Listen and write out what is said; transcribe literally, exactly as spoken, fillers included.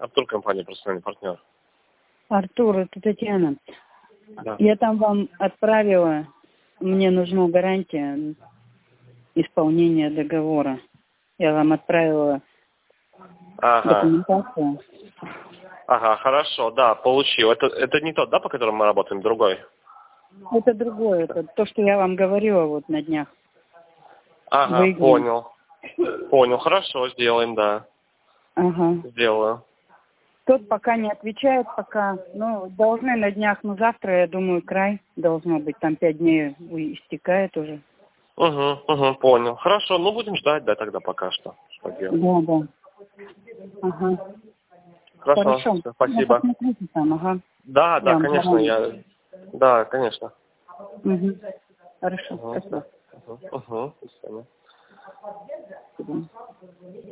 Артур, компания «Профессиональный партнер». Артур, это Татьяна. Да. Я там вам отправила, мне нужна гарантия исполнения договора. Я вам отправила Ага. документацию. Ага, хорошо, да, получил. Это, это не тот, да, по которому мы работаем, другой? Это другое, это то, что я вам говорила вот на днях. Ага, Выиграем. понял. Понял, хорошо, сделаем, да. Ага. Сделаю. Тот пока не отвечает, пока, ну, должны на днях, ну, завтра, я думаю, край должно быть, там пять дней истекает уже. Угу, угу, понял. Хорошо, ну будем ждать, да, тогда пока что. Что делать? Да, да. Ага. Хорошо, Хорошо. всё, спасибо. Ну, посмотрите там, ага. Да, Я да, вам конечно, позвоню. я... Да, конечно. Угу. Хорошо, Угу, спасибо. угу, угу. До свидания. До свидания.